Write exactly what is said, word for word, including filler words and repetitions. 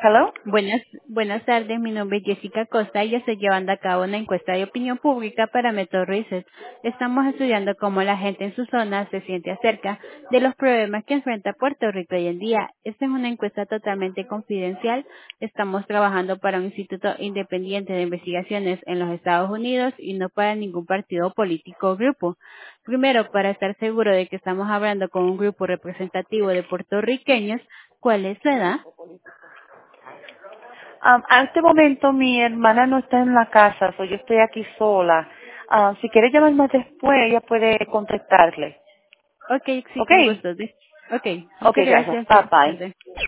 Hello. Buenas, buenas tardes, mi nombre es Jessica Costa y yo estoy llevando a cabo una encuesta de opinión pública para Method Research. Estamos estudiando cómo la gente en su zona se siente acerca de los problemas que enfrenta Puerto Rico hoy en día. Esta es una encuesta totalmente confidencial. Estamos trabajando para un instituto independiente de investigaciones en los Estados Unidos y no para ningún partido político o grupo. Primero, para estar seguro de que estamos hablando con un grupo representativo de puertorriqueños, ¿cuál es su edad? Um, a este momento mi hermana no está en la casa, so yo estoy aquí sola. Ah, si quiere llamarme después, ella puede contestarle. Ok, sí, ¿Ok? con gusto. Ok, Ok, muchas gracias. gracias. Bye Feliz bye. tarde.